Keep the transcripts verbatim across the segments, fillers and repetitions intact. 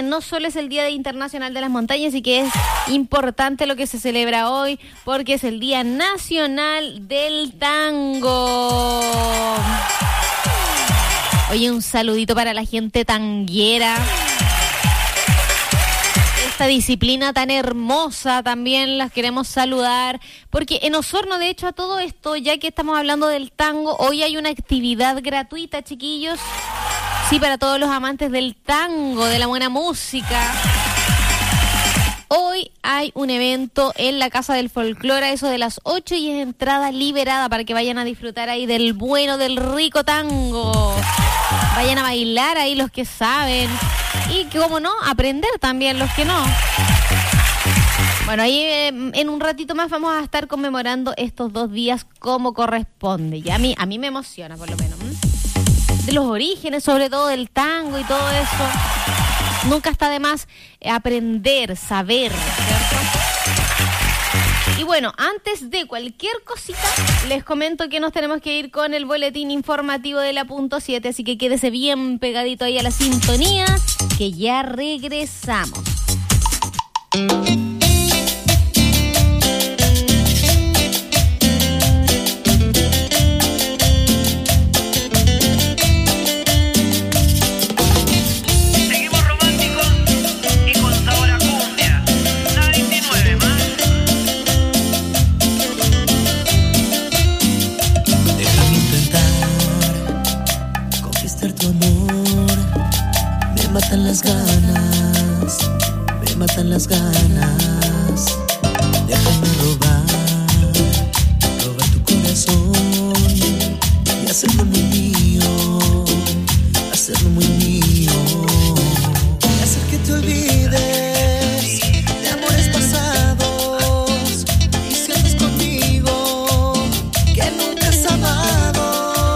no solo es el Día Internacional de las Montañas y que es importante lo que se celebra hoy, porque es el Día Nacional del Tango. Oye, un saludito para la gente tanguera. Esta disciplina tan hermosa también las queremos saludar, porque en Osorno, de hecho, a todo esto, ya que estamos hablando del tango, hoy hay una actividad gratuita, chiquillos, sí, para todos los amantes del tango, de la buena música. Hoy hay un evento en la Casa del Folclore a eso de las ocho y es entrada liberada para que vayan a disfrutar ahí del bueno, del rico tango. Vayan a bailar ahí los que saben y, como no, aprender también los que no. Bueno, ahí eh, en un ratito más vamos a estar conmemorando estos dos días como corresponde. Y a mí, a mí me emociona, por lo menos. ¿Mm? De los orígenes, sobre todo del tango y todo eso. Nunca está de más aprender, saber, ¿cierto? Y bueno, antes de cualquier cosita, les comento que nos tenemos que ir con el boletín informativo de la punto siete, así que quédese bien pegadito ahí a la sintonía, que ya regresamos. Me matan las ganas, me matan las ganas. Déjame robar, robar tu corazón y hacerlo muy mío, hacerlo muy mío. Y hacer que te olvides de amores pasados y sientes conmigo que nunca has amado.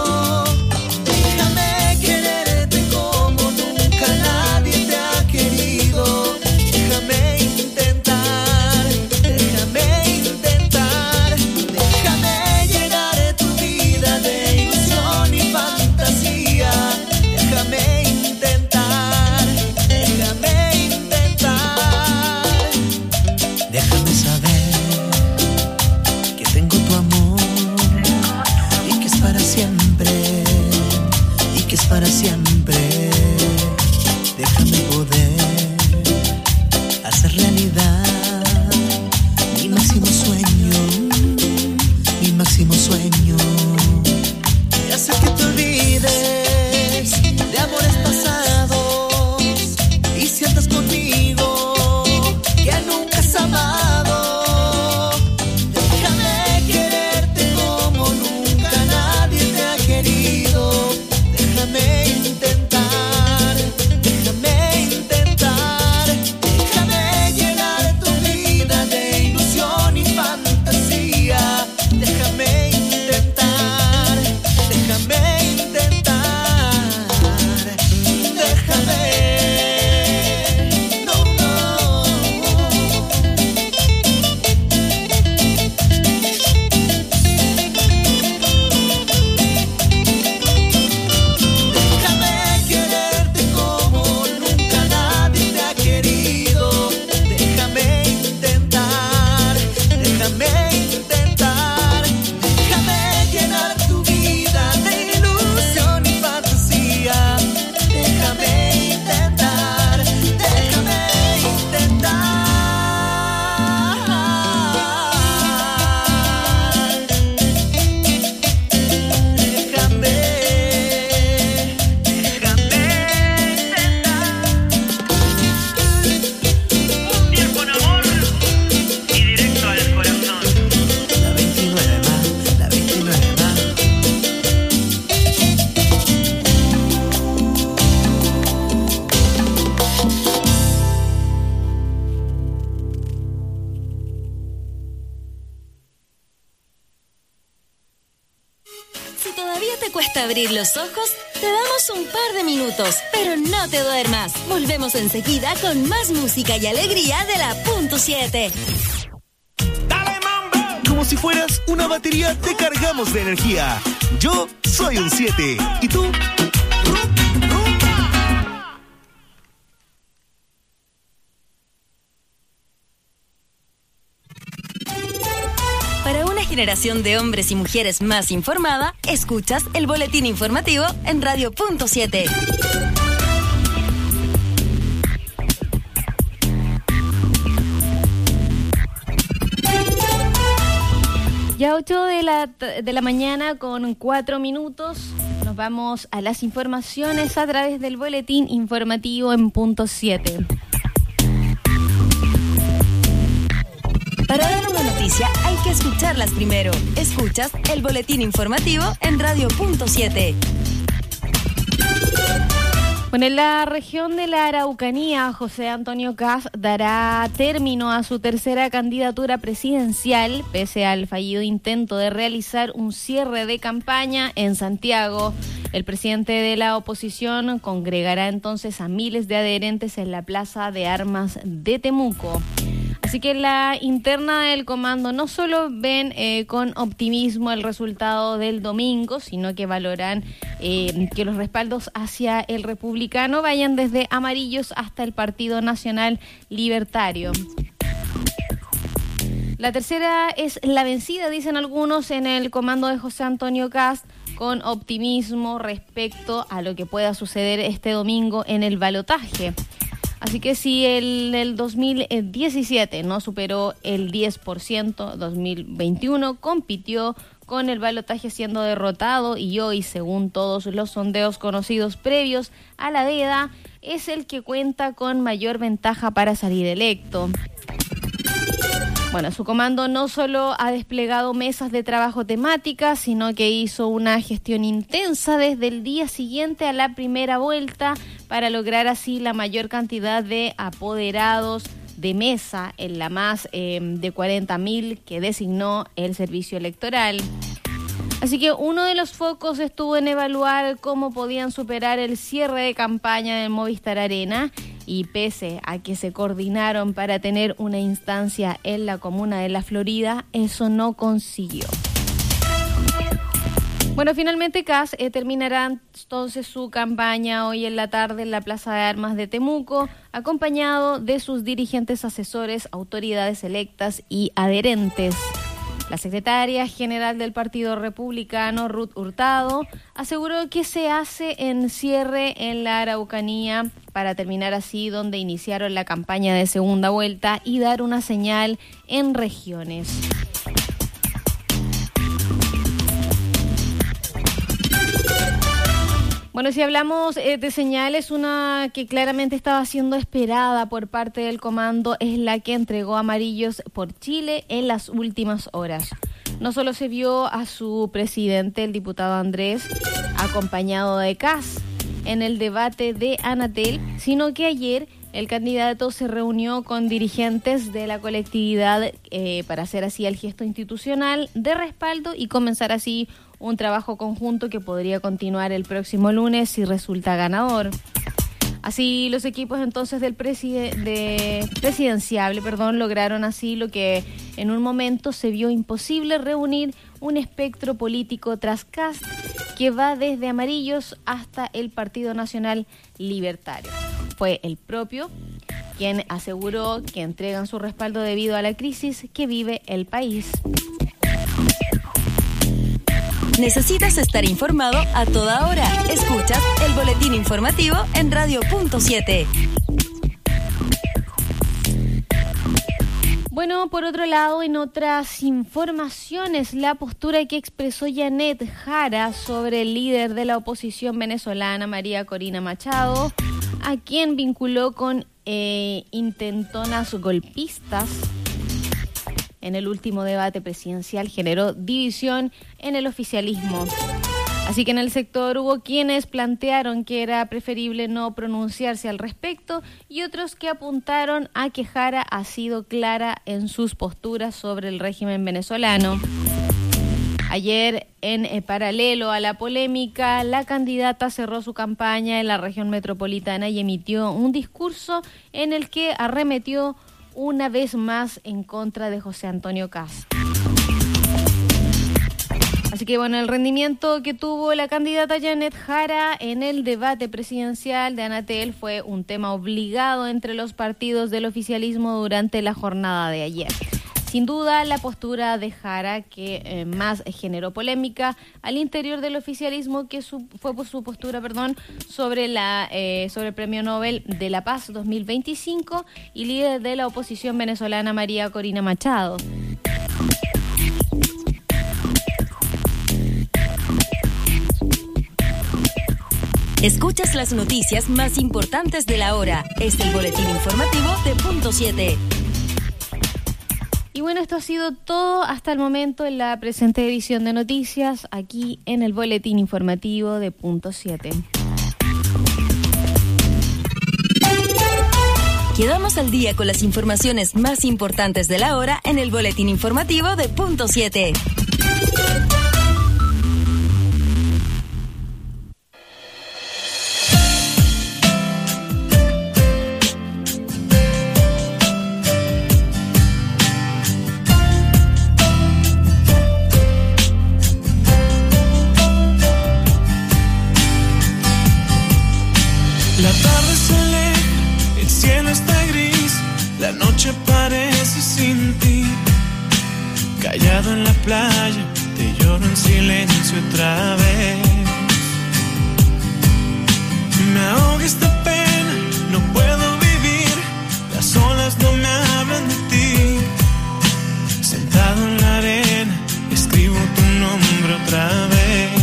Para siempre, déjame poder hacer realidad mi máximo sueño, mi máximo sueño, y hacer que te olvides de amores pasados y sientas conmigo que nunca has amado. Déjame quererte como nunca nadie te ha querido. Déjame intentar, déjame intentar, déjame llenar tu vida de ilusión y fantasía. Déjame intentar, déjame intentar, déjame, no, no. Abrir los ojos, te damos un par de minutos, pero no te duermas. Volvemos enseguida con más música y alegría de la punto siete. ¡Dale, mambo! Como si fueras una batería, te cargamos de energía. Yo soy un siete. ¿Y tú? generación de hombres y mujeres más informada, escuchas el boletín informativo en Radio Punto siete. Ya ocho de la, de la mañana con cuatro minutos. Nos vamos a las informaciones a través del boletín informativo en Punto siete. Para dar una noticia hay que escucharlas primero. Escuchas el boletín informativo en Radio Punto siete. Bueno, en la región de la Araucanía, José Antonio Kast dará término a su tercera candidatura presidencial, pese al fallido intento de realizar un cierre de campaña en Santiago. El presidente de la oposición congregará entonces a miles de adherentes en la Plaza de Armas de Temuco. Así que la interna del comando no solo ven eh, con optimismo el resultado del domingo, sino que valoran eh, que los respaldos hacia el republicano vayan desde amarillos hasta el Partido Nacional Libertario. La tercera es la vencida, dicen algunos, en el comando de José Antonio Kast, con optimismo respecto a lo que pueda suceder este domingo en el balotaje. Así que si el, el dos mil diecisiete no superó el diez por ciento, dos mil veintiuno compitió con el balotaje siendo derrotado y hoy, según todos los sondeos conocidos previos a la veda, es el que cuenta con mayor ventaja para salir electo. Bueno, su comando no solo ha desplegado mesas de trabajo temáticas, sino que hizo una gestión intensa desde el día siguiente a la primera vuelta para lograr así la mayor cantidad de apoderados de mesa en la más eh, de cuarenta mil que designó el servicio electoral. Así que uno de los focos estuvo en evaluar cómo podían superar el cierre de campaña del Movistar Arena, y pese a que se coordinaron para tener una instancia en la comuna de La Florida, eso no consiguió. Bueno, finalmente Kast eh, terminará entonces su campaña hoy en la tarde en la Plaza de Armas de Temuco, acompañado de sus dirigentes, asesores, autoridades electas y adherentes. La secretaria general del Partido Republicano, Ruth Hurtado, aseguró que se hace en cierre en la Araucanía para terminar así donde iniciaron la campaña de segunda vuelta y dar una señal en regiones. Bueno, si hablamos eh, de señales, una que claramente estaba siendo esperada por parte del comando es la que entregó Amarillos por Chile en las últimas horas. No solo se vio a su presidente, el diputado Andrés, acompañado de Kast en el debate de Anatel, sino que ayer el candidato se reunió con dirigentes de la colectividad eh, para hacer así el gesto institucional de respaldo y comenzar así un trabajo conjunto que podría continuar el próximo lunes si resulta ganador. Así los equipos entonces del preside- de presidenciable perdón, lograron así lo que en un momento se vio imposible, reunir un espectro político tras Kast que va desde Amarillos hasta el Partido Nacional Libertario. Fue el propio quien aseguró que entregan su respaldo debido a la crisis que vive el país. Necesitas estar informado a toda hora. Escuchas el boletín informativo en Radio Punto siete. Bueno, por otro lado, en otras informaciones, la postura que expresó Janet Jara sobre el líder de la oposición venezolana, María Corina Machado, a quien vinculó con eh, intentonas golpistas en el último debate presidencial, generó división en el oficialismo. Así que en el sector hubo quienes plantearon que era preferible no pronunciarse al respecto y otros que apuntaron a que Jara ha sido clara en sus posturas sobre el régimen venezolano. Ayer, en eh, paralelo a la polémica, la candidata cerró su campaña en la región metropolitana y emitió un discurso en el que arremetió una vez más en contra de José Antonio Kast. Así que bueno, el rendimiento que tuvo la candidata Janet Jara en el debate presidencial de Anatel fue un tema obligado entre los partidos del oficialismo durante la jornada de ayer. Sin duda, la postura de Jara que eh, más generó polémica al interior del oficialismo, que su, fue por su postura, perdón, sobre la eh, sobre el Premio Nobel de la Paz dos mil veinticinco y líder de la oposición venezolana María Corina Machado. Escuchas las noticias más importantes de la hora. Es el boletín informativo de Punto siete. Y bueno, esto ha sido todo hasta el momento en la presente edición de noticias, aquí en el boletín informativo de Punto siete. Quedamos al día con las informaciones más importantes de la hora en el boletín informativo de Punto siete. Parece sin ti, callado en la playa, te lloro en silencio otra vez. Me ahoga esta pena, no puedo vivir, las olas no me hablan de ti. Sentado en la arena, escribo tu nombre otra vez.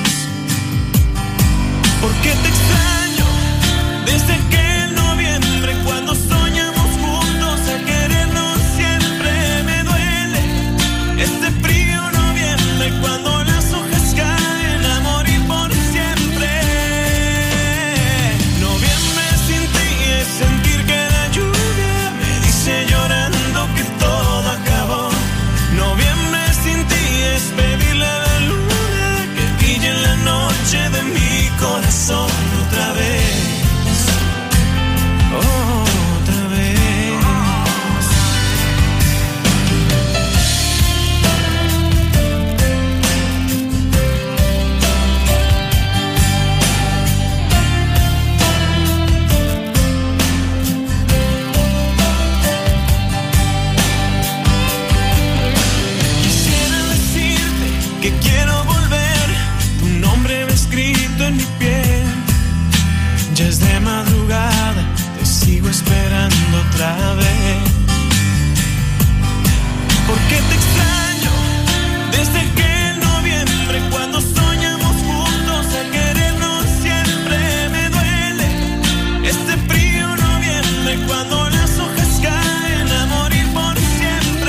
¿Por qué te extraño desde aquel noviembre cuando soñamos a querernos siempre? Me duele este frío noviembre cuando las hojas caen a morir por siempre. Noviembre sin ti es sentir que la lluvia me dice llorando que todo acabó. Noviembre sin ti es pedirle a la luna que brille en la noche de mi corazón otra vez. Oh. Que quiero volver, tu nombre va escrito en mi piel. Ya es de madrugada, te sigo esperando otra vez. ¿Por qué te extraño desde aquel noviembre cuando soñamos juntos a querernos siempre? Me duele este frío noviembre cuando las hojas caen a morir por siempre.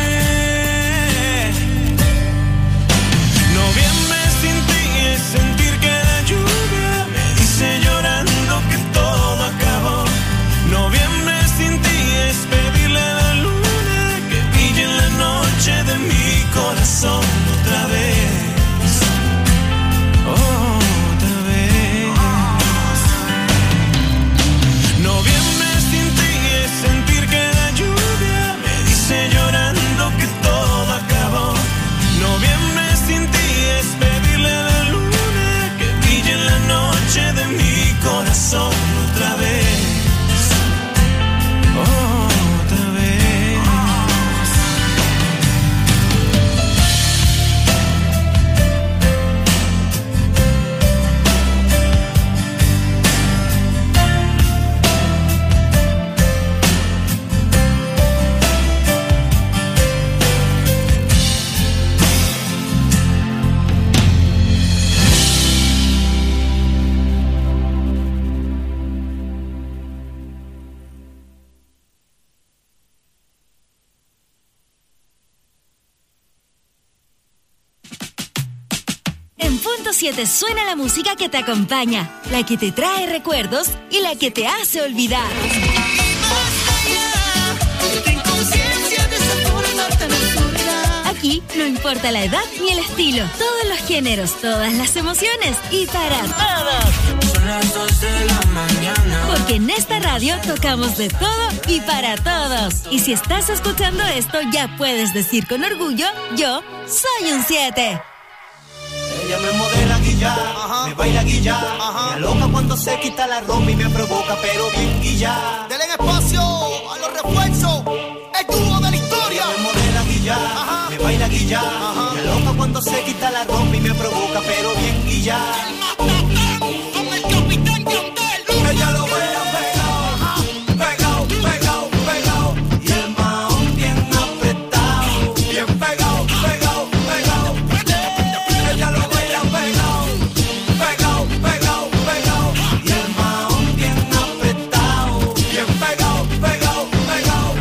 Noviembre sin ti es sentir que la lluvia me dice llorando que todo acabó. Noviembre sin ti es pedirle a la luna que brille en la noche de mi corazón otra vez. Oh, otra vez. Noviembre sin ti es sentir que la lluvia me dice llorando que todo acabó. Noviembre sin ti es pedirle a la luna que brille en la noche de mi corazón otra vez. Oh, otra vez. En Punto siete suena la música que te acompaña, la que te trae recuerdos y la que te hace olvidar. Aquí no importa la edad ni el estilo, todos los géneros, todas las emociones y para todos. Son las dos de la mañana. Porque en esta radio tocamos de todo y para todos. Y si estás escuchando esto, ya puedes decir con orgullo, yo soy un siete. Ella me modela guilla, ajá, me baila guilla, ajá, me aloca cuando se quita la ropa y me provoca, pero bien guilla. Denle espacio a los refuerzos, el dúo de la historia. Ella me modela guilla. Me aloca cuando se quita la ropa y me provoca, pero bien guilla. Con el capitán Yandel. Ella lo baila pegado, pegado, pegado, pegado. Y el mahón bien apretado, bien pegado, pegado, pegado. Ella lo baila pegado, pegado, pegado, pegado. Y el mahón bien apretado, bien pegado, pegado, pegado.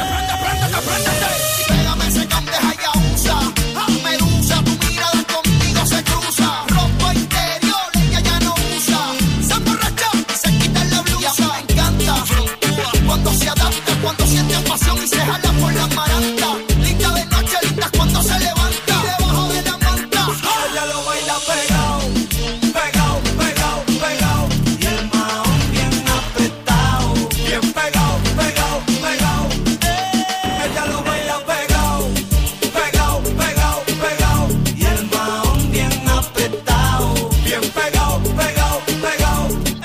Pégame ese cante Hayabusa, Medusa, tu mirada conmigo se cruza. Ropa interior, ella ya no usa. Se emborracha y se quita la blusa. Y a mí me encanta cuando se adapta, cuando siente pasión y se jala por la maranta. Linda de noche, linda cuando se levanta. Y debajo de la manta, Ella lo baila pegado, pegado, pegado, pegado. Y el mahón bien apretado, bien pegado, pegado, pegado. Ella lo baila pegado, pegado, pegado, pegado. Y el mahón bien apretado, bien pegado, pegado, pegado.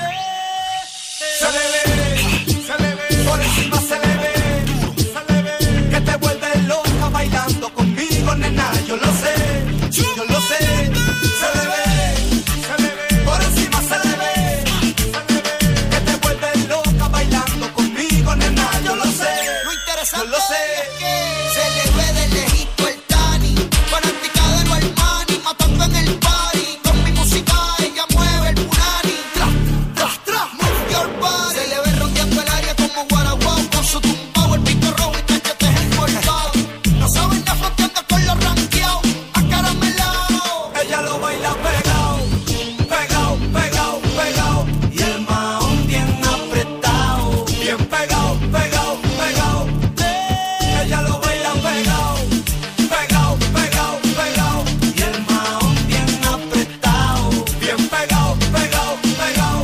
Se le ve, se le ve, por encima se le ve, se le ve. Que te vuelves loca bailando conmigo, nena, yo lo sé, yo lo sé. Se le ve, se le ve, por encima se le ve, se le ve. Que te vuelves loca bailando conmigo, nena, yo lo sé, lo interesante yo lo sé. es que se le ve de lejito el Tani, fanática de los Armani, matando en el party. Con mi música ella mueve el punani. Tras, tras, tras, move your body. Se le ve rodeando el área como Guaraguao, con su tumbao, el pico rojo y cachetes encorvados. No saben la fronteando con los ranqueados, acaramelao. Ella lo baila pegado, pegado, pegado, pegado. Y el mahón bien apretado, bien pegado, pegado, pegado. Ella lo baila pegado, pegado, pegado, pegado. Y el mahón bien apretado, bien pegado, pegado, pegado.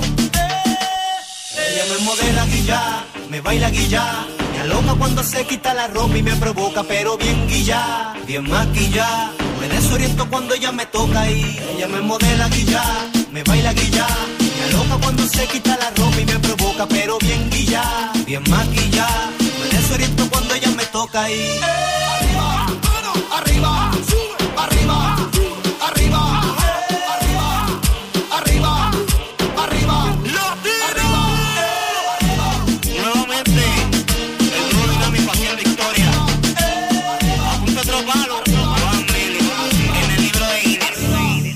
Ella me modela guilla, me baila guilla. Me aloca cuando se quita la ropa y me provoca, pero bien guilla, bien maquilla. Me desoriento cuando ella me toca y ella me modela guilla, me baila guilla. Me aloca cuando se quita la ropa y me provoca, pero bien guilla, bien maquilla. Me desoriento cuando ella me toca y Arriba, arriba, arriba, arriba, arriba, arriba, arriba, nuevamente el rol de mi pasión de historia. Apunta otro palo, Juan Mili, en el libro de Guinness.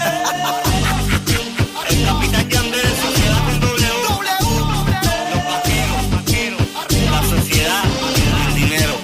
El capitán Yandel, sociedad con doble U. Los vaqueros, vaqueros, la sociedad, el dinero.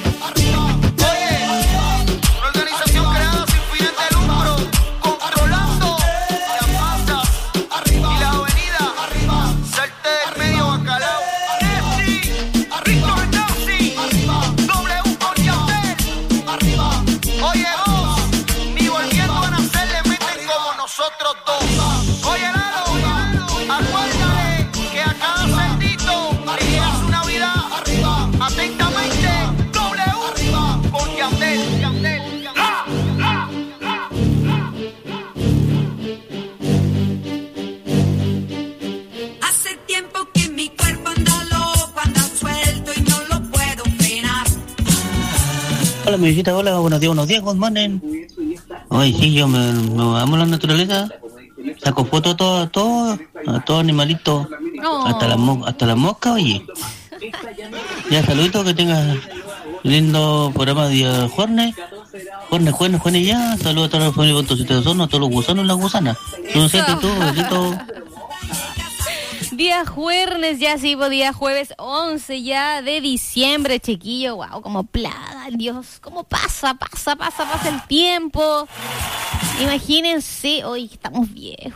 Oye, una organización creada sin fines de lucro, controlando las masas y la avenida, salte del medio bacalao. Nessi, Rico Nazi, W por Yandel, arriba. Oye, vos, ni volviendo a nacer le meten como nosotros dos. Oye, Lalo, acuérdale que a cada cerdito le llega su Navidad. Atentamente, W por Yandel, Yandel, Yandel. Hace tiempo que mi cuerpo anda loco, anda suelto y no lo puedo frenar. Hola, mi visita, hola, buenos días, buenos días, good morning. Oye, sí, yo me, me amo la naturaleza, saco fotos a todo, todo, a todo animalito, No. hasta las mo- hasta las moscas, oye. Ya, saludito, que tengas lindo programa de día jueves, jueves, jueves, jueves ya, saludos a toda la familia punto siete de Osorno, a todos los gusanos y las gusanas. Un siete, tú, besito. Día jueves, ya sí, pues, día jueves once ya de diciembre, chiquillo. Wow, como plaga, Dios, cómo pasa, pasa, pasa, pasa el tiempo. Imagínense, hoy estamos viejos.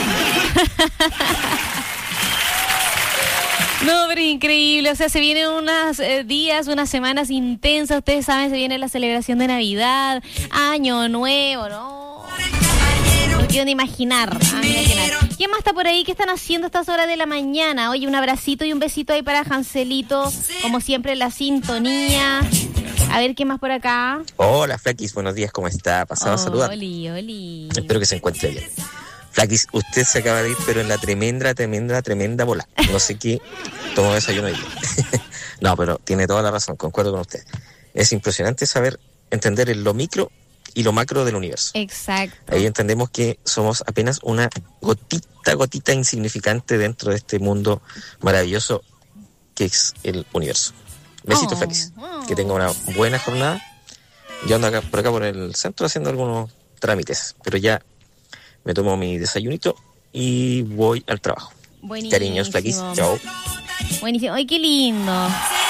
No, pero increíble, o sea, se vienen unos eh, días, unas semanas intensas, ustedes saben, se viene la celebración de Navidad, Año Nuevo, ¿no? No quiero ni imaginar, ah, ni imaginar. ¿Quién más está por ahí? ¿Qué están haciendo a estas horas de la mañana? Oye, un abracito y un besito ahí para Hanselito, como siempre la sintonía. A ver, ¿qué más por acá? Hola, Flaquis, buenos días, ¿cómo está? Pasado a saludar. Oli, oli. Espero que se encuentre bien. Flaquis, usted se acaba de ir, pero en la tremenda, tremenda, tremenda bola. No sé qué tomó desayuno hoy. No, pero tiene toda la razón, concuerdo con usted. Es impresionante saber entender en lo micro y lo macro del universo. Exacto. Ahí entendemos que somos apenas una gotita, gotita insignificante dentro de este mundo maravilloso que es el universo. Besitos, Oh, Flaquis. oh. Que tenga una buena jornada. Yo ando acá, por acá por el centro haciendo algunos trámites, pero ya me tomo mi desayunito y voy al trabajo. Buenísimo. Cariños, Flaquis. Chao. Buenísimo. Ay, qué lindo.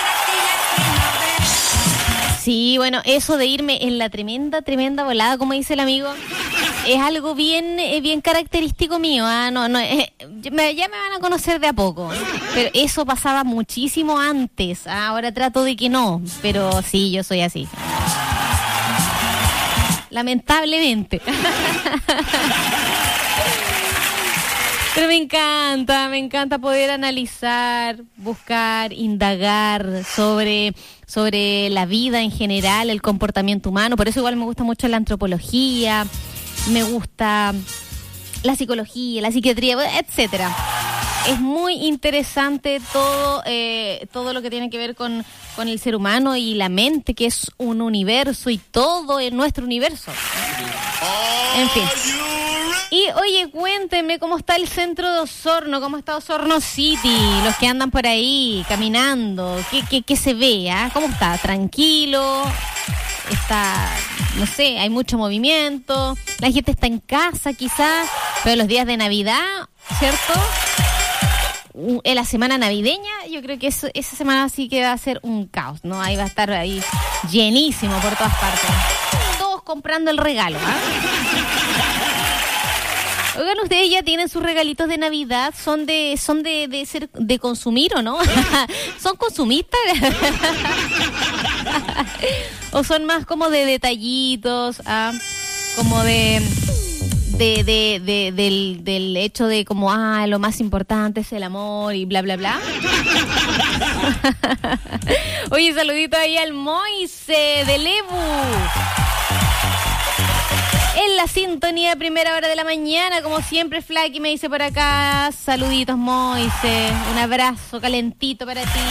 Sí, bueno, eso de irme en la tremenda, tremenda volada, como dice el amigo, es algo bien, eh, bien característico mío. ¿Ah? No, no, eh, me, ya me van a conocer de a poco, pero eso pasaba muchísimo antes. ¿Ah? Ahora trato de que no, pero sí, yo soy así. Lamentablemente. Pero me encanta, me encanta poder analizar, buscar, indagar sobre, sobre la vida en general, el comportamiento humano. Por eso igual me gusta mucho la antropología, me gusta la psicología, la psiquiatría, etcétera. Es muy interesante todo, eh, todo lo que tiene que ver con, con el ser humano y la mente, que es un universo y todo en nuestro universo. En fin. Y oye, cuéntenme cómo está el centro de Osorno, cómo está Osorno City, los que andan por ahí caminando, ¿qué, qué, qué se ve? ¿Ah? ¿Cómo está? ¿Tranquilo? Está, no sé, hay mucho movimiento, la gente está en casa quizás, pero los días de Navidad, ¿cierto? En la semana navideña, yo creo que eso, esa semana sí que va a ser un caos, ¿no? Ahí va a estar ahí llenísimo por todas partes. Todos comprando el regalo, ¿ah? Oigan, ustedes ya tienen sus regalitos de Navidad, son de son de, de ser de consumir o no? ¿Son consumistas? ¿O son más como de detallitos, ah? Como de de, de, de del, del hecho de como ah, lo más importante es el amor y bla bla bla? Oye, saludito ahí al Moise de Lebu. En la sintonía de primera hora de la mañana, como siempre, Flaky me dice por acá, saluditos, Moise, un abrazo calentito para ti.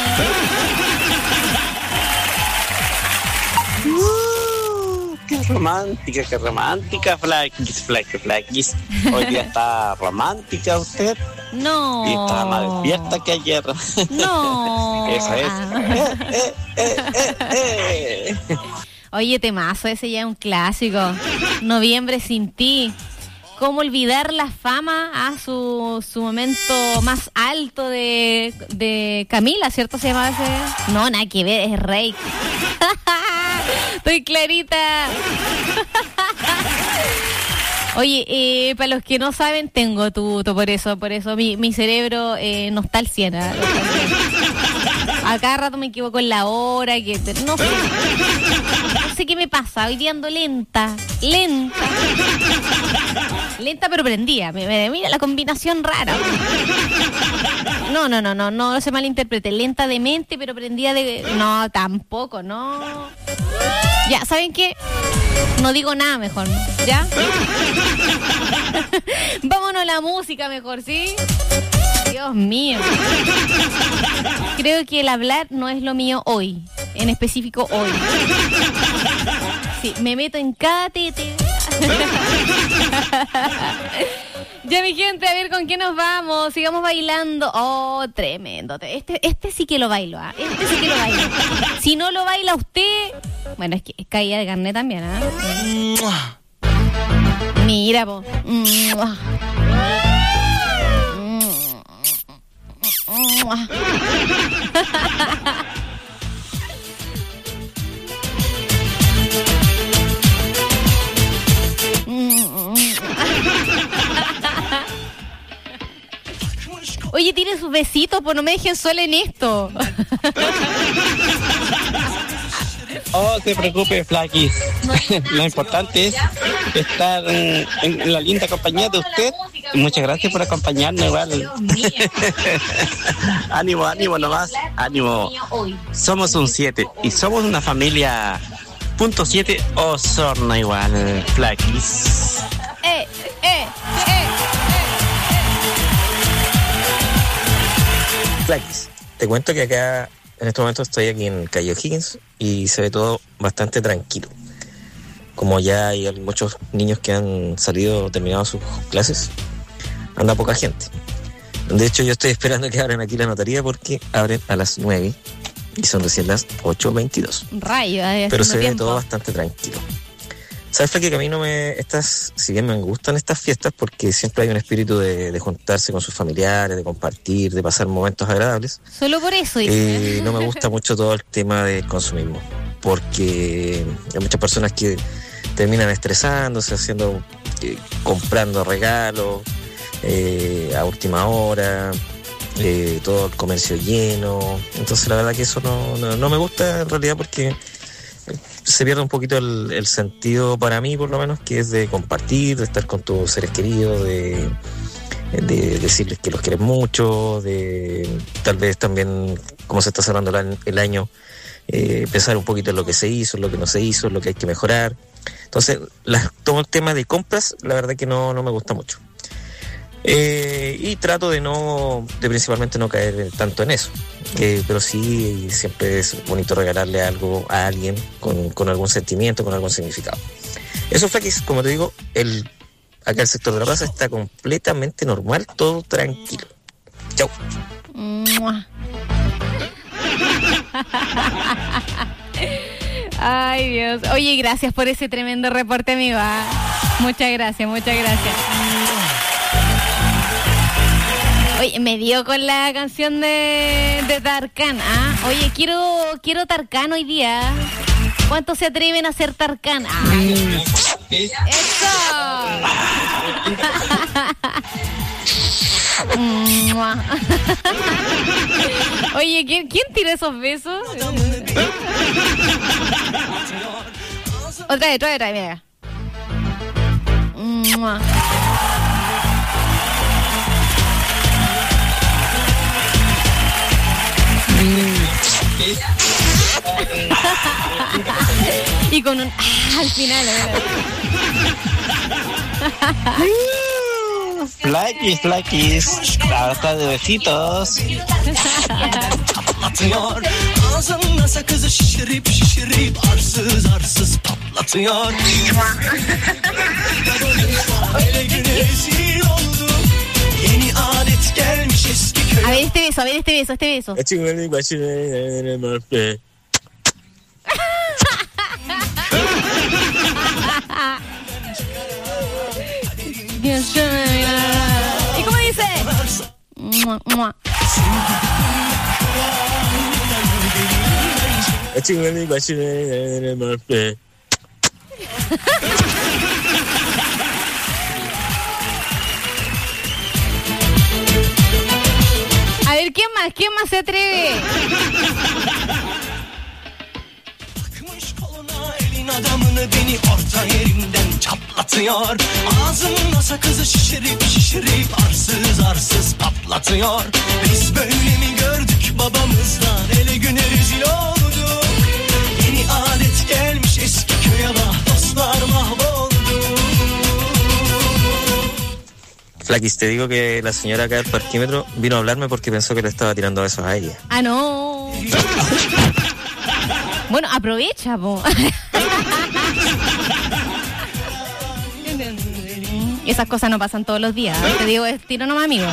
Uh, qué romántica, qué romántica, Flaquis, Flaquis, Flaquis. Hoy día está romántica usted. No. Y está más despierta que ayer. No. Eso es. Eh, eh, eh, eh, eh. Oye, temazo, ese ya es un clásico. Noviembre sin ti. ¿Cómo olvidar la fama a su, su momento más alto de, de Camila, ¿cierto? ¿Se llama ese? No, nada que ver, es Rey. Estoy clarita. Oye, eh, para los que no saben, tengo tuto, por eso, por eso mi, mi cerebro eh, no está al cien. ¿eh? A cada rato me equivoco en la hora, que no sé, no sé qué me pasa, hoy día ando lenta, lenta, lenta pero prendida, mira la combinación rara. No, no, no, no, no se malinterprete, lenta de mente pero prendida de... No, tampoco, no. Ya, ¿saben qué? No digo nada mejor, ¿ya? Vámonos a la música mejor, ¿sí? Dios mío. Creo que el hablar no es lo mío hoy, en específico hoy. Sí, me meto en cada tete. Ya, mi gente, a ver con qué nos vamos. Sigamos bailando. Oh, tremendo. Este, este sí que lo bailo, ¿ah? ¿eh? Este sí que lo bailo. Si no lo baila usted... Bueno, es que es caída de carnet también, ¿ah? ¿eh? Mira, po. Oye, tiene sus besitos, pues no me dejen sola en esto. Oh, te preocupes, Flaquis. Lo importante es estar en, en la linda compañía de usted. Muchas gracias por acompañarnos, igual. Ánimo, ánimo nomás. Ánimo. Somos un siete y somos una familia punto siete Osorno igual, Flaquis. Eh, eh, eh. Flaquis, te cuento que acá en este momento estoy aquí en Calle O'Higgins y se ve todo bastante tranquilo. como ya hay muchos niños que han salido, terminado sus clases, anda poca gente. De hecho, yo estoy esperando que abran aquí la notaría porque abren a las nueve y son recién las ocho veintidós. Rayo, ahí Pero se ve tiempo. todo bastante tranquilo. ¿Sabes, Flaky, que a mí no me... estas, si bien me gustan estas fiestas porque siempre hay un espíritu de, de juntarse con sus familiares, de compartir, de pasar momentos agradables. Solo por eso, dice. Eh, no me gusta mucho todo el tema del consumismo, porque hay muchas personas que terminan estresándose, haciendo, eh, comprando regalos eh, a última hora, eh, todo el comercio lleno. Entonces la verdad que eso no, no, no me gusta en realidad, porque se pierde un poquito el, el sentido, para mí por lo menos, que es de compartir, de estar con tus seres queridos, de, de decirles que los quieres mucho, de tal vez también, como se está cerrando el año, el año eh, pensar un poquito en lo que se hizo, en lo que no se hizo, en lo que hay que mejorar. Entonces, la, todo el tema de compras, la verdad que no, no me gusta mucho. Eh, y trato de no, de principalmente no caer tanto en eso. Eh, pero sí, siempre es bonito regalarle algo a alguien con, con algún sentimiento, con algún significado. Eso, Flaquis, como te digo, el, acá el sector de La Plaza está completamente normal, todo tranquilo. Chau. Mua. Ay, Dios. Oye, gracias por ese tremendo reporte, amigo. Muchas gracias, muchas gracias. Oye, me dio con la canción de, de Tarkan, ¿ah? Oye, quiero quiero Tarkan hoy día. ¿Cuántos se atreven a hacer Tarkan? ¡Ay! ¡Eso! Oye, ¿quién, ¿quién tira esos besos? Otra vez, otra vez, otra vez, mira. Y con un ah, al final, Flaquis, flaquis, hasta de besitos. Patlatıyor. Ağzımda sakızı şişirip şişirip arsız arsız patlatıyor. Öyle güne rezil oldum. Yeni adet gelmiş eski köy. A ver este beso, a ver este beso, este beso. ¿Y cómo dice? Mua, mua. A ver, ¿quién más? ¿Quién más se atreve? Adamını beni orta yerimden çatlatıyor. Ağzımda sakızı şişirip şişirip arsız arsız patlatıyor. Biz böyle mi gördük babamızdan, ele güne rezil olduk. Yeni adet gelmiş eski köye, bak dostlar mahvoldu. Flaquis, te digo que la señora acá del parquímetro vino a hablarme porque pensó que le estaba tirando besos a ella. Ah, no. Bueno, aprovecha, po. Esas cosas no pasan todos los días. Te digo, es tiro nomás, amigo.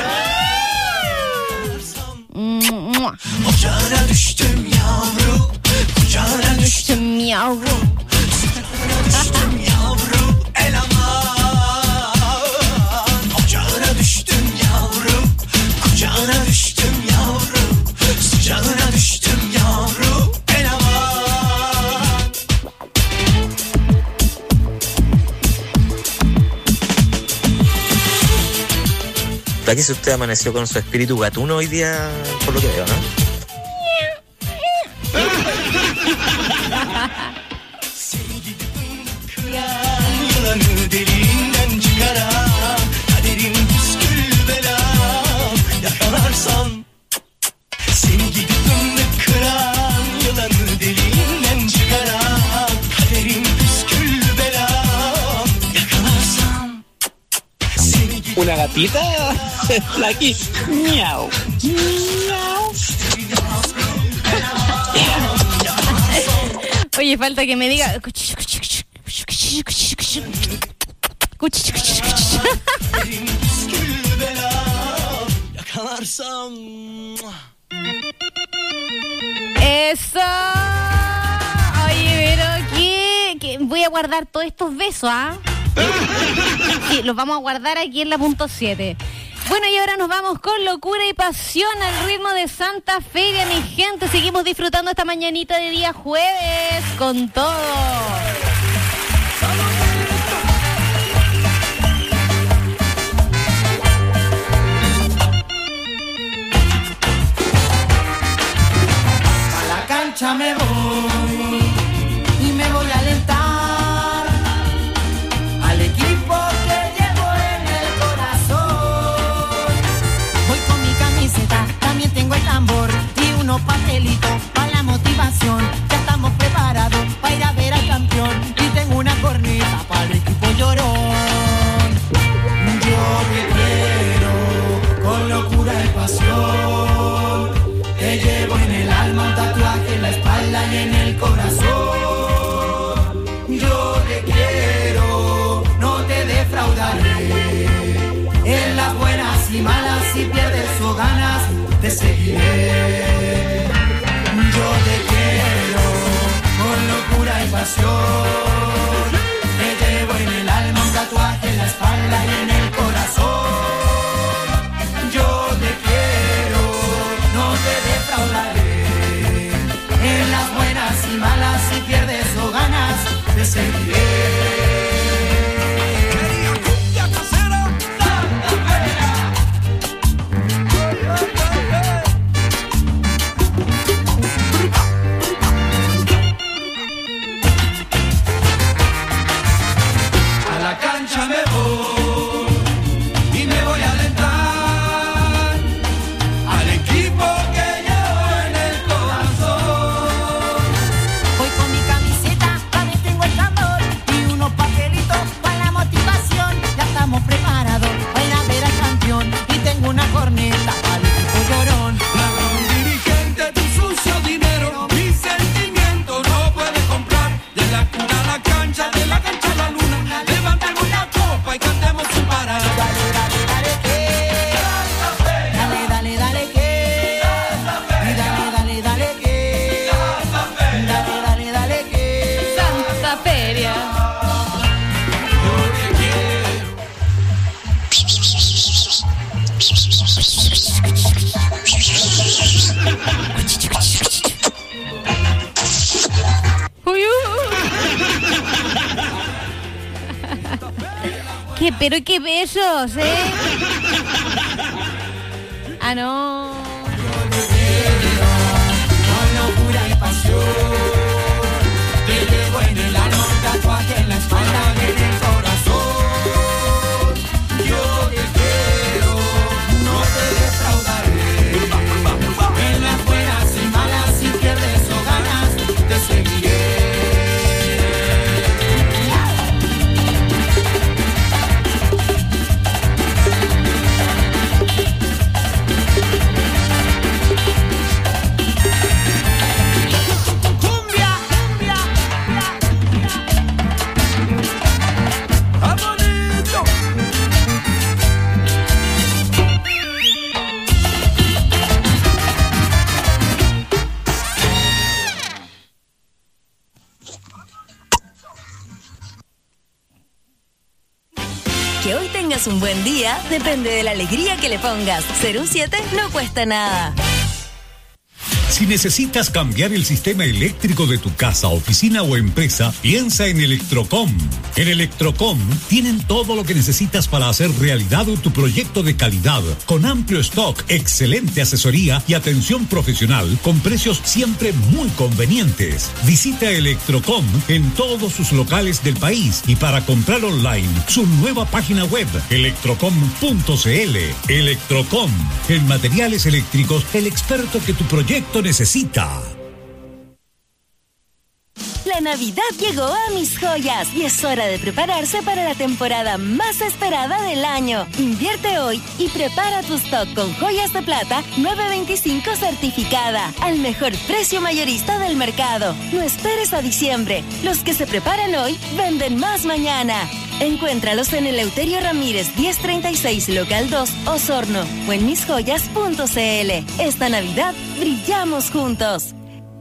Ocağına düştüm yavrum, kucağına düştüm yavrum, düştüm yavrum, el aman. Ocağına düştüm yavrum, kucağına düştüm yavrum, sıcağına düştüm yavrum, el aman. Flaquis, usted amaneció con su espíritu gatuno hoy día, por lo que veo, ¿no? Yılanı deliğinden çıkaran, kaderin püskül belam. Yakalarsan seni gidip fındık kıran, yılanı deliğinden çıkaran, kaderin püskül belam. Yakalarsan seni gidip Una gatita, Flaquis, miau, miau. Oye, falta que me diga. Eso. Oye, pero ¿qué? ¿Qué? Voy a guardar todos estos besos, ¿ah? Sí, los vamos a guardar aquí en la punto siete. Bueno, y ahora nos vamos con locura y pasión al ritmo de Santa Feria, mi gente. Seguimos disfrutando esta mañanita de día jueves con todo. A la cancha me voy y me voy a alentar al equipo que llevo en el corazón. Voy con mi camiseta, también tengo el tambor y unos papelitos para la motivación. Ya estamos preparados para ir a ver al campeón y tengo una corneta para el equipo llorón. Yo te quiero con locura y pasión. Te llevo en el alma un tatuaje en la espalda y en el corazón. Yo te quiero, no te defraudaré. En las buenas y malas, si pierdes o ganas, te seguiré. Yo te quiero con locura y pasión. Te llevo en el alma un tatuaje en la espalda y en el corazón. Yo te quiero, no te defraudaré. En las buenas y malas, si pierdes o ganas, te seguiré. A la cancha me voy y me voy a alentar al equipo que llevo en el corazón. Voy con mi camiseta, también tengo el tambor y unos papelitos para la motivación. Ya estamos preparados para ir a ver al campeón y tengo una corneta para el equipo llorón. Un dirigente, tu sucio dinero, mi sentimiento no puede comprar. De la cuna a la cancha, de la cancha a la luna, levantemos la copa y cantemos sin parar. Dale, dale, dale que, dale, dale, dale que, y dale, dale, dale que, dale, dale, dale que, Santa Feria. yo te quiero. Uy, uy. ¿Qué? Pero qué besos, ¿eh? Ah, no. Con locura y pasión, te llevo en el alma un tatuaje en la espalda y en el corazón. Yo te quiero, no te defraudaré. En las buenas y malas, si pierdes o ganas, te seguiré. Cumbia, cumbia, ¡ah, bonito! Que hoy tengas un buen día depende de la alegría que le pongas. Ser un siete no cuesta nada. Si necesitas cambiar el sistema eléctrico de tu casa, oficina o empresa, piensa en Electrocom. En Electrocom tienen todo lo que necesitas para hacer realidad tu proyecto de calidad, con amplio stock, excelente asesoría y atención profesional, con precios siempre muy convenientes. Visita Electrocom en todos sus locales del país y para comprar online, su nueva página web, electrocom punto cl. Electrocom, en materiales eléctricos, el experto que tu proyecto necesita. La Navidad llegó a Mis Joyas y es hora de prepararse para la temporada más esperada del año. Invierte hoy y prepara tu stock con joyas de plata nueve veinticinco certificada al mejor precio mayorista del mercado. No esperes a diciembre. Los que se preparan hoy venden más mañana. Encuéntralos en Eleuterio Ramírez diez treinta y seis local dos, Osorno o en mis joyas punto c l. Esta Navidad brillamos juntos.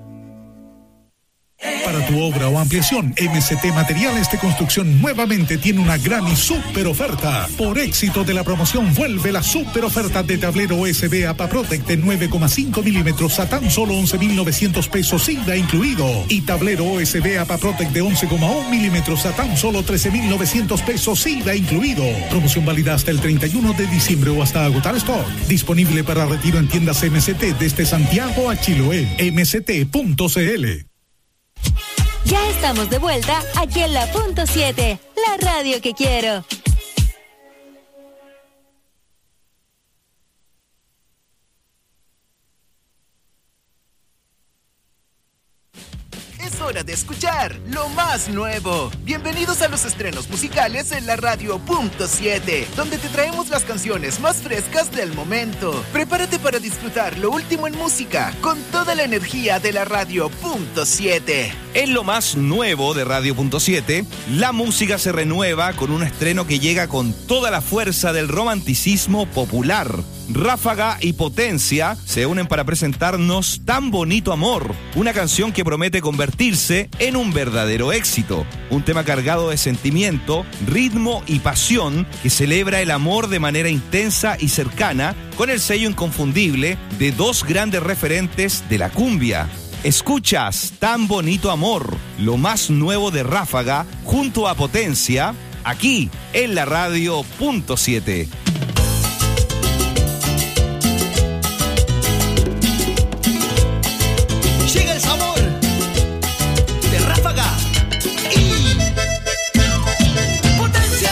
Para tu obra o ampliación, M C T Materiales de Construcción nuevamente tiene una gran y súper oferta. Por éxito de la promoción, vuelve la súper oferta de tablero U S B APA Protect de nueve coma cinco milímetros a tan solo once mil novecientos pesos I V A incluido. Y tablero U S B APA Protect de once coma uno milímetros a tan solo trece mil novecientos pesos I V A incluido. Promoción válida hasta el treinta y uno de diciembre o hasta agotar stock. Disponible para retiro en tiendas M C T desde Santiago a Chiloé. m c t punto c l. Ya estamos de vuelta aquí en la punto siete, la radio que quiero. Es hora de escuchar lo más nuevo. Bienvenidos a los estrenos musicales en la radio punto siete, donde te traemos las canciones más frescas del momento. Prepárate para disfrutar lo último en música con toda la energía de la radio punto siete. En lo más nuevo de Radio punto siete, la música se renueva con un estreno que llega con toda la fuerza del romanticismo popular. Ráfaga y Potencia se unen para presentarnos Tan Bonito Amor, una canción que promete convertirse en un verdadero éxito. Un tema cargado de sentimiento, ritmo y pasión que celebra el amor de manera intensa y cercana, con el sello inconfundible de dos grandes referentes de la cumbia. Escuchas Tan Bonito Amor, lo más nuevo de Ráfaga junto a Potencia, aquí en la radio punto siete. Llega el sabor de Ráfaga y Potencia.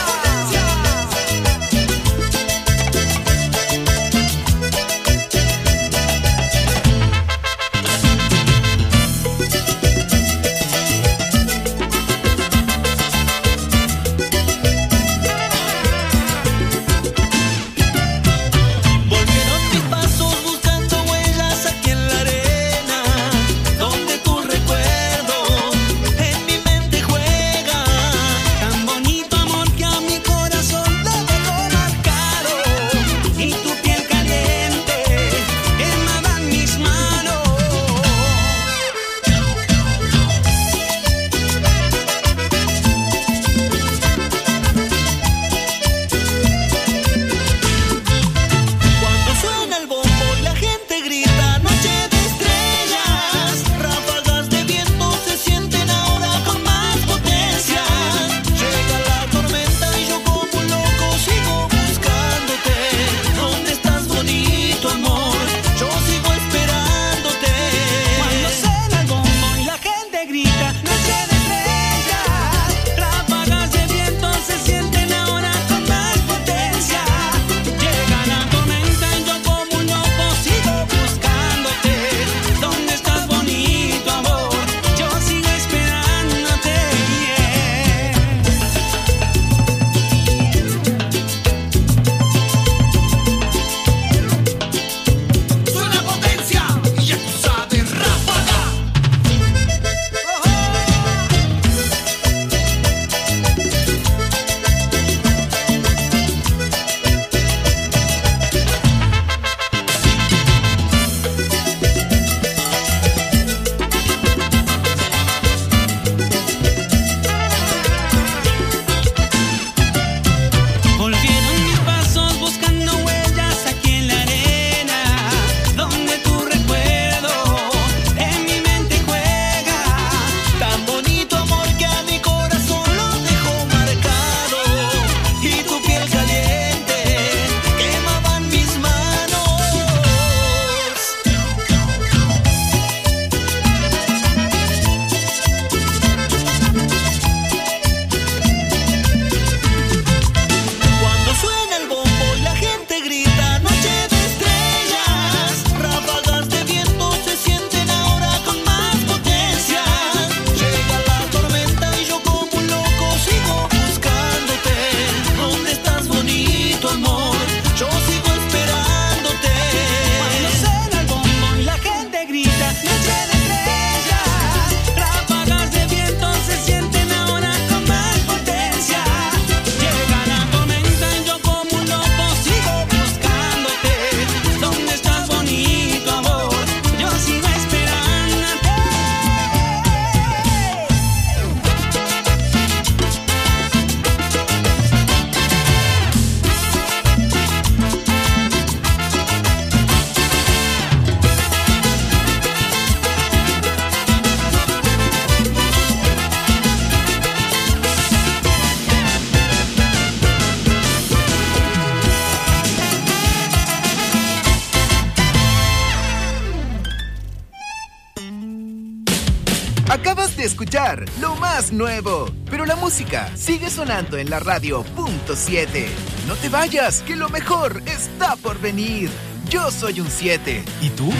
Acabas de escuchar lo más nuevo, pero la música sigue sonando en la radio punto siete. No te vayas, que lo mejor está por venir. Yo soy un siete. ¿Y tú?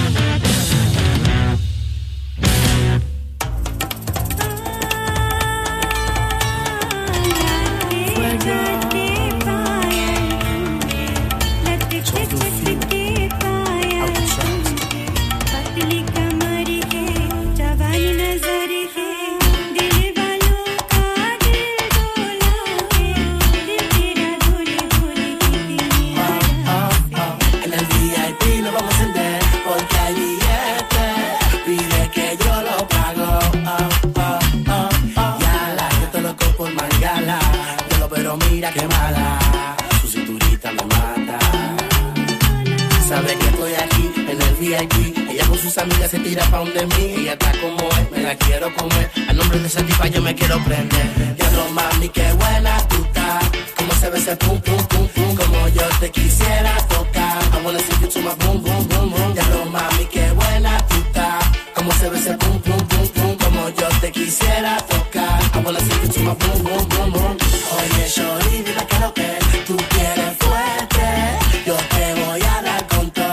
Amiga se tira pa' donde mí, ella está como es, me la quiero comer, a nombre de Sativa yo me quiero prender. Diablo mami, qué buena tú estás, como se ve ese pum pum pum pum, como yo te quisiera tocar, I wanna see you to my boom boom boom boom. Diablo mami, qué buena tú estás, como se ve ese pum pum pum pum, como yo te quisiera tocar, I wanna see you to my boom boom boom boom. Oye shorty, dime que lo que tú quieres fuerte, yo te voy a dar con todo.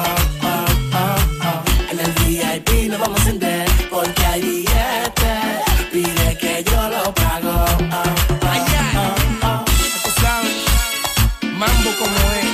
Nos vamos a encender porque hay billetes. Pide que yo lo pago. Oh, oh, ay, ay. Oh, oh. Tú sabes, mambo como es.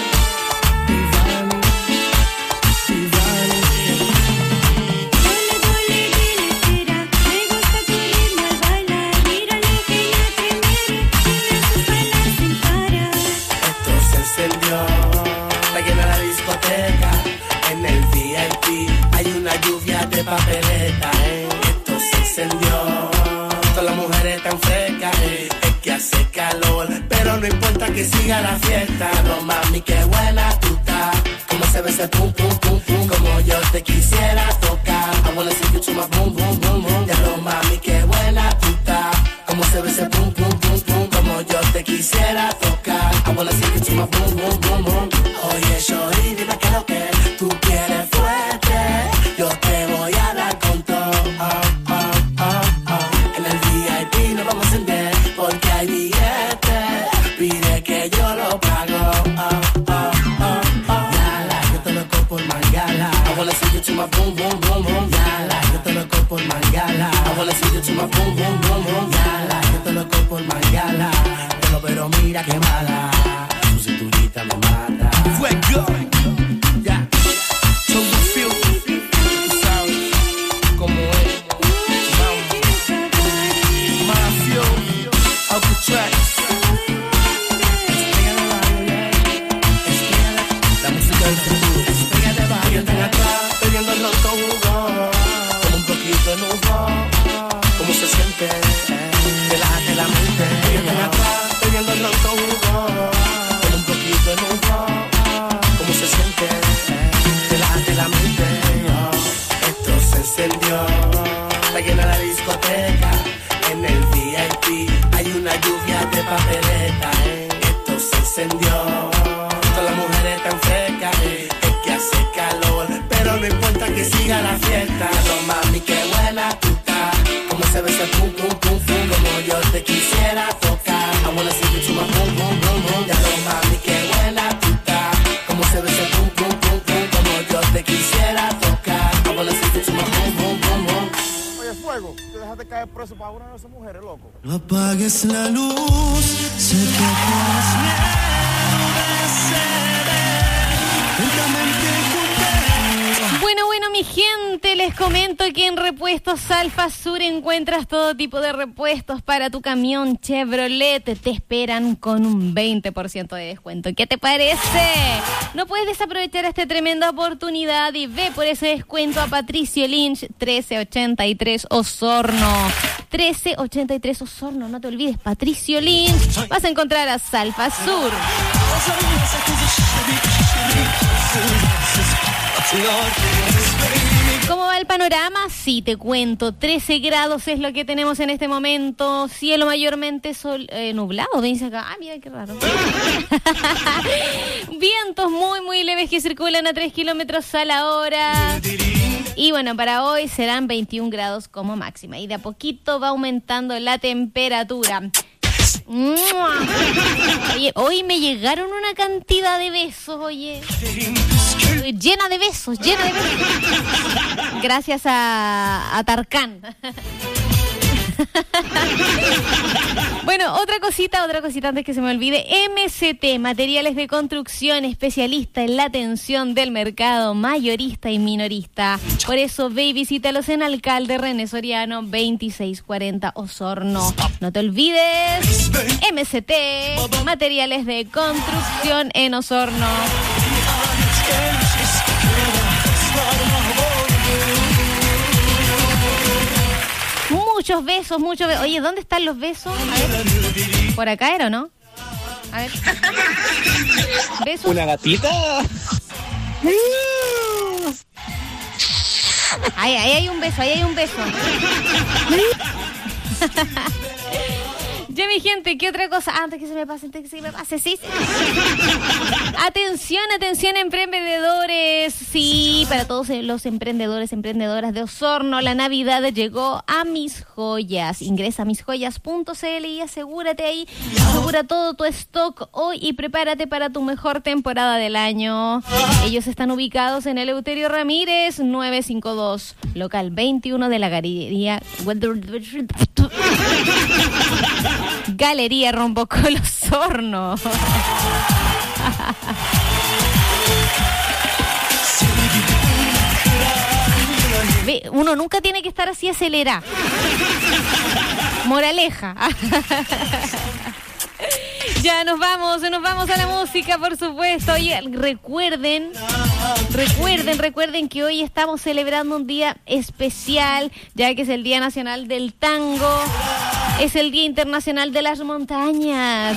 Esto se encendió, está llena la discoteca. En el V I P hay una lluvia de papeleta, eh. Esto se encendió, todas las mujeres están frescas, eh. Es que hace calor, pero no importa que siga la fiesta. No mami, qué buena tú estás, como se ve ese pum pum pum pum, como yo te quisiera tocar. I wanna see you to my boom boom boom boom. Ya no mami, qué buena tú estás, como se ve ese pum pum pum pum, como yo te quisiera tocar. I wanna see you to my boom boom boom boom. Oye shorty, dime que lo que tú quieres fuerte, yo te voy a dar con todo. Oh, oh, oh, oh. En el V I P nos vamos a encender porque hay billetes. Pide que yo lo pago. Oh, oh, oh, oh. Yala, yo te lo cojo por Mangala. I wanna see you to my boom boom boom boom. Yala, yo te lo cojo por Mangala. I wanna see you to my boom boom boom boom. Yala, yo te lo cojo por Mangala. Pero pero mira qué mala, su cinturita me mata. Fuego. Ya. So you feel, tú sabes cómo es. Vamos. Mafio, Alcatraz. La música del futuro. Estrella de barrio. Están atrás bebiendo el loco jugo, como un poquito de nubo. ¿Cómo se siente? Relájate la mente. Están atrás bebiendo el loco jugo, como un poquito de nubo. ¿Cómo se siente? Relájate la mente. Oh, esto se encendió, está llena la discoteca. En el V I P hay una lluvia de papeleta, eh. Esto se encendió, todas las mujeres están frescas, eh. Es que hace calor, pero no importa que siga la fiesta. No mami, qué buena tú estás, como se ve ese pum pum pum pum, como yo te quisiera tocar. I wanna see you to my boom boom boom boom. Ya no mami, qué buena tú estás, como se ve ese pum pum pum pum, como yo te quisiera tocar. I wanna see you to my boom boom boom boom. Oye, Fuego, te dejaste caer preso para una de esas mujeres, loco. No apagues la luz, sé que tienes miedo de ceder. Lentamente junté. Bueno, bueno, mi gente, les comento que en Repuestos Alfa Sur encuentras todo tipo de repuestos para tu camión Chevrolet. Te esperan con un veinte por ciento de descuento. ¿Qué te parece? No puedes desaprovechar esta tremenda oportunidad y ve por ese descuento a Patricio Lynch, trece ochenta y tres Osorno. trece ochenta y tres Osorno, no te olvides, Patricio Lynch. Vas a encontrar a Salfa Sur. ¿Cómo va el panorama? Sí, te cuento. trece grados es lo que tenemos en este momento. Cielo mayormente sol, eh, nublado, dice acá. Ah, mira qué raro. Vientos muy, muy leves que circulan a tres kilómetros a la hora. Y bueno, para hoy serán veintiún grados como máxima. Y de a poquito va aumentando la temperatura. Oye, hoy me llegaron una cantidad de besos, oye. Llena de besos, llena de besos. Gracias a, a Tarkan. Bueno, otra cosita, otra cosita antes que se me olvide. M C T, Materiales de Construcción, especialista en la atención del mercado mayorista y minorista. Por eso ve y visítalos en Alcalde René Soriano veintiséis cuarenta Osorno. No te olvides, M C T, Materiales de Construcción en Osorno. Muchos besos, muchos besos. Oye, ¿dónde están los besos? A ver. ¿Por acá era o no? A ver. ¿Besos? ¿Una gatita? Ahí, ahí hay un beso, ahí hay un beso. Ya, mi gente, ¿qué otra cosa? Antes que se me pase, antes que se me pase, sí, sí. Atención, atención, emprendedores. Sí, para todos los emprendedores, emprendedoras de Osorno, la Navidad llegó a Mis Joyas. Ingresa a mis joyas punto c l y asegúrate ahí, asegura todo tu stock hoy y prepárate para tu mejor temporada del año. Ellos están ubicados en Eleuterio Ramírez novecientos cincuenta y dos, local veintiuno de la galería Galería Rompocolo Osorno. Ve, uno nunca tiene que estar así acelerado. Moraleja. Ya nos vamos, nos vamos a la música, por supuesto. Oye, recuerden, recuerden, recuerden que hoy estamos celebrando un día especial, ya que es el Día Nacional del Tango, es el Día Internacional de las Montañas.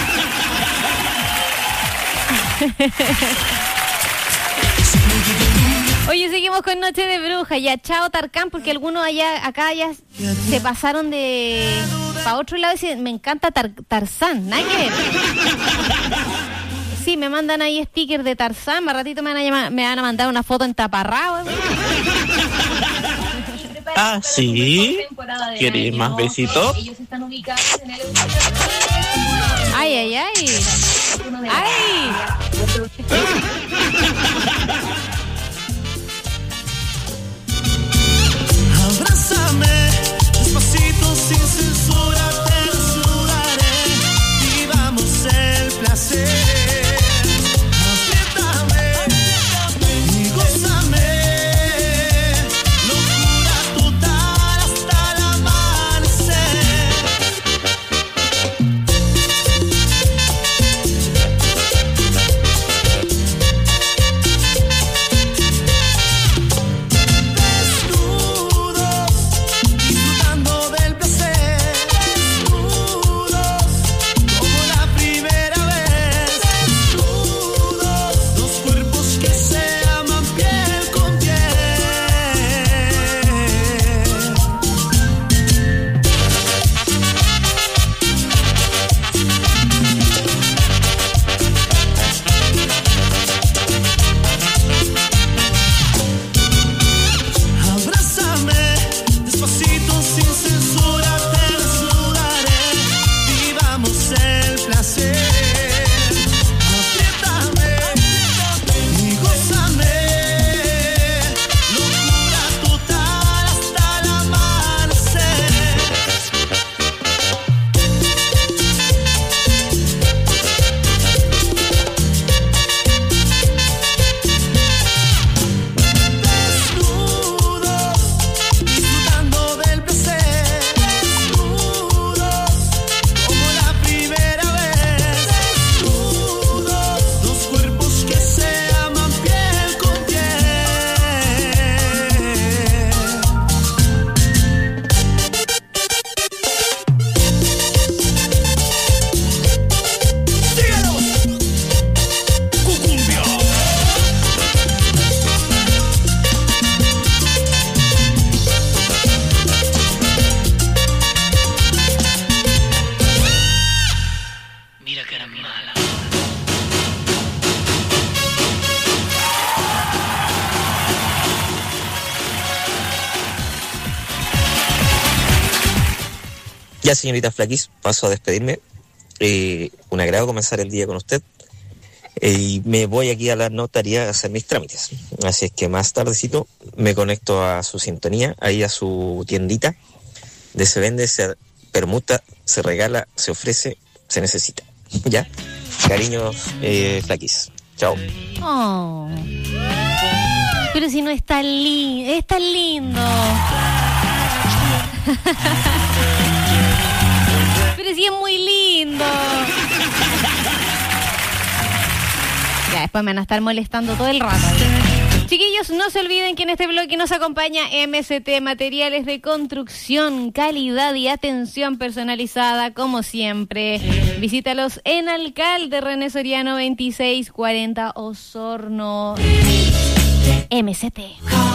Oye, seguimos con Noche de Bruja. Ya, chao Tarkan, porque algunos allá, acá ya se pasaron de para otro lado y dicen, me encanta tar, Tarzán, nada que ver. Sí, me mandan ahí stickers de Tarzán, más ratito me van a llamar, me van a mandar una foto en taparrabo. Ah, sí. ¿Quieres más besitos? Ellos están ubicados en el... Ay, ay, ay. Ay. Abrázame, despacito, sin censura, te desnudaré. Vivamos el placer. Apriétame y gózame. Locura total hasta el amanecer. Desnudos Ya, señorita Flaquis, paso a despedirme. Eh, un agrado comenzar el día con usted. Eh, y me voy aquí a la notaría a hacer mis trámites. Así es que más tardecito me conecto a su sintonía, ahí a su tiendita de se vende, se permuta, se regala, se ofrece, se necesita. ¿Ya? Cariños, eh, Flaquis. Chao. Oh. Pero si no es tan lindo, es tan lindo. Pero si es muy lindo. Ya, después me van a estar molestando todo el rato. Chiquillos, no se olviden que en este bloque nos acompaña M S T Materiales de Construcción, calidad y atención personalizada, como siempre. Visítalos en Alcalde René Soriano veintiséis cuarenta Osorno. M S T.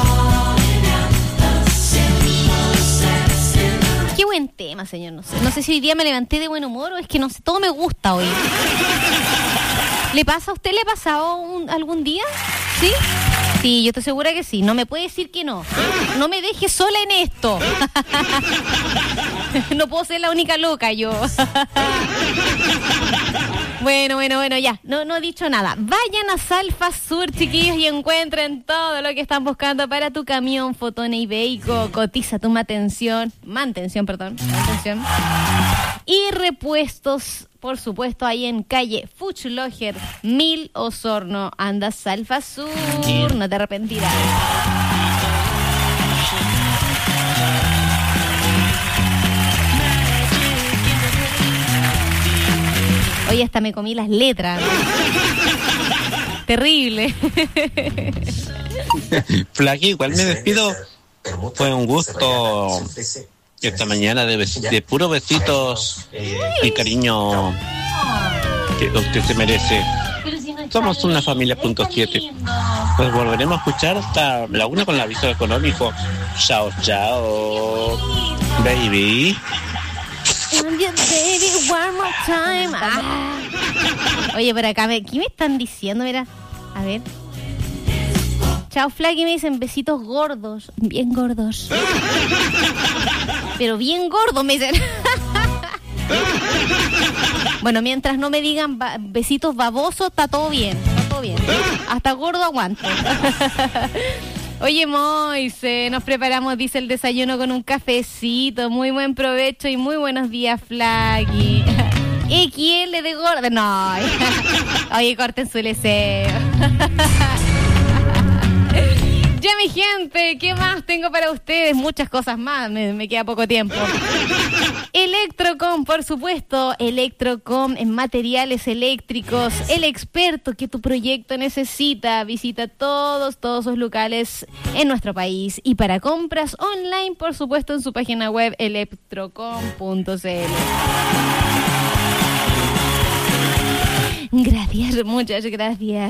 Qué buen tema, señor. No sé, no sé si hoy día me levanté de buen humor o es que no sé, todo me gusta hoy. ¿Le pasa a usted? ¿Le ha pasado un, algún día? ¿Sí? Sí, yo estoy segura que sí. No me puede decir que no. No me deje sola en esto. No puedo ser la única loca yo. Bueno, bueno, bueno, ya. No, no he dicho nada. Vayan a Salfa Sur, chiquillos, y encuentren todo lo que están buscando para tu camión, fotona y vehículo. Cotiza tu mantención. Mantención, perdón. Mantención. Y repuestos, por supuesto, ahí en calle Fuchloger, mil Osorno. Anda Salfa Sur, no te arrepentirás. Oye, hasta me comí las letras. Terrible. Flaqui, igual me despido. Fue un gusto esta mañana de, bes- de puros besitos y cariño que usted se merece. Somos una familia punto siete. Pues volveremos a escuchar hasta la una con el aviso económico. Chao, chao, baby. Baby, one more time. Ah. Oye, por acá, me, ¿qué me están diciendo? Mira, a ver. Chao, Flaky, me dicen besitos gordos, bien gordos. Pero bien gordos, me dicen. Bueno, mientras no me digan ba- besitos babosos, está todo bien, está todo bien. Hasta gordo aguanto. Oye, Moise, nos preparamos, dice, el desayuno con un cafecito. Muy buen provecho y muy buenos días, Flaky. X L de gordo. No. Oye, corten su leseo. Ya, mi gente, ¿qué más tengo para ustedes? Muchas cosas más, me, me queda poco tiempo. Electrocom, por supuesto, Electrocom en materiales eléctricos, el experto que tu proyecto necesita. Visita todos, todos sus locales en nuestro país. Y para compras online, por supuesto, en su página web electrocom punto c l. Gracias, muchas gracias.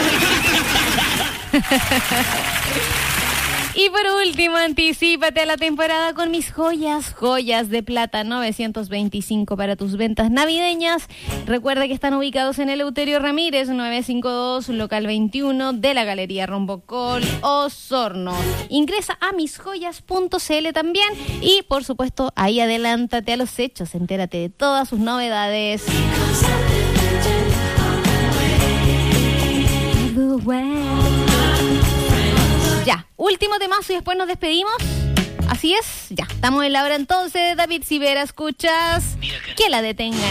Y por último, anticípate a la temporada con mis joyas, joyas de plata novecientos veinticinco para tus ventas navideñas. Recuerda que están ubicados en Eleuterio Ramírez novecientos cincuenta y dos, local veintiuno de la Galería Rombocol, Osorno. Ingresa a mis joyas punto c l también y, por supuesto, ahí adelántate a los hechos, entérate de todas sus novedades. Ya, último temazo y después nos despedimos. Así es, ya, estamos en la hora entonces. David Sivera, escuchas, que la detengan.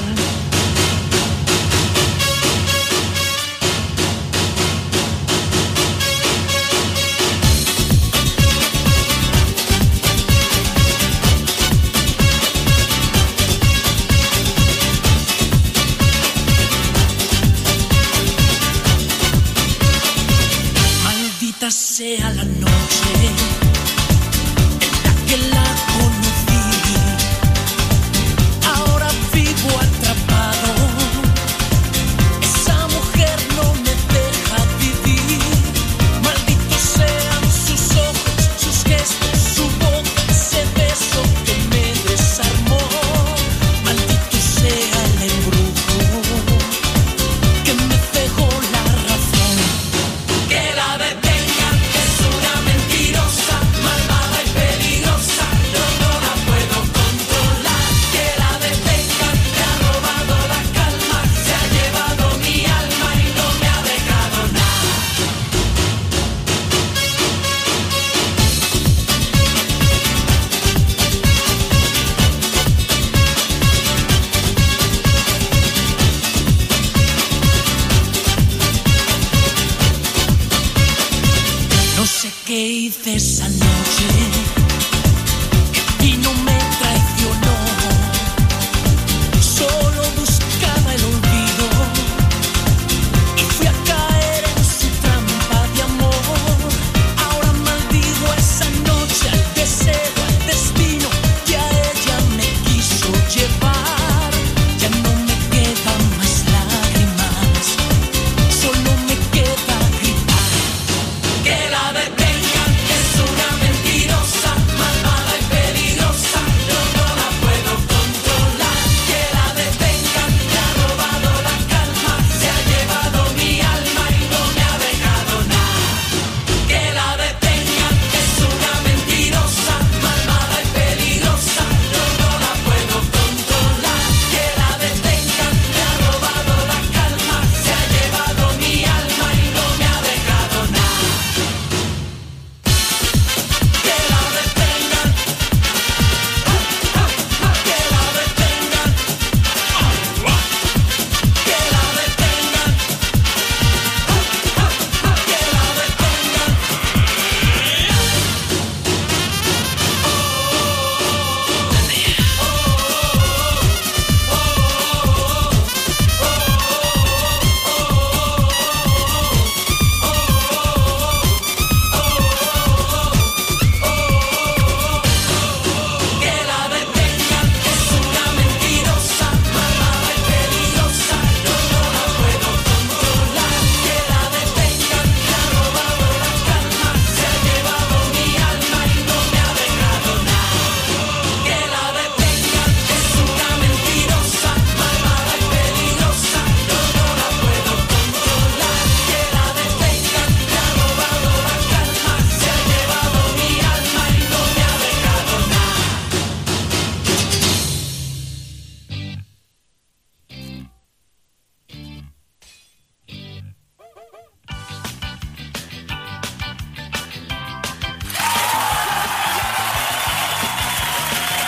Maldita sea la noche en la que la conocí. Ahora vivo atrapado. Esa mujer no me deja vivir. Malditos sean sus ojos, sus gestos, su boca, ese beso que me desarmó. Maldito sea el embrujo que me cegó la razón. Que la detengan, es una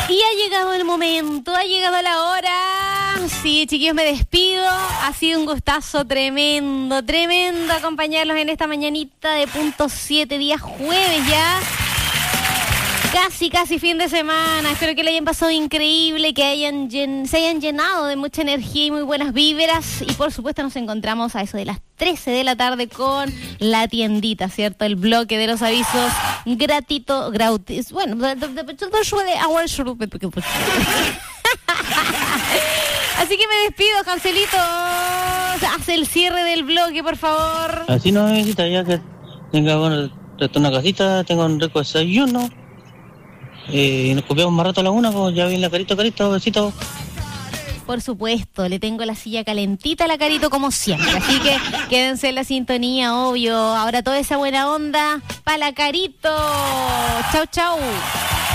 Y ha llegado el momento, ha llegado la hora. Sí, chiquillos, me despido. Ha sido un gustazo tremendo, tremendo acompañarlos en esta mañanita de punto siete, día jueves ya. Casi, casi fin de semana. Espero que le hayan pasado increíble, que hayan llen- se hayan llenado de mucha energía y muy buenas víveras. Y por supuesto nos encontramos a eso de las trece de la tarde con la tiendita, ¿cierto? El bloque de los avisos gratito, gratis. Bueno, así que me despido, Jancelito. Haz el cierre del bloque, por favor. Así no necesita, ya que tenga bueno, una casita, tenga un rico desayuno. Eh, y nos copiamos más rato a la una, pues ya viene la carito, carito, besito. Por supuesto, le tengo la silla calentita a la Carito como siempre. Así que quédense en la sintonía, obvio. Ahora toda esa buena onda para la Carito. Chau, chau.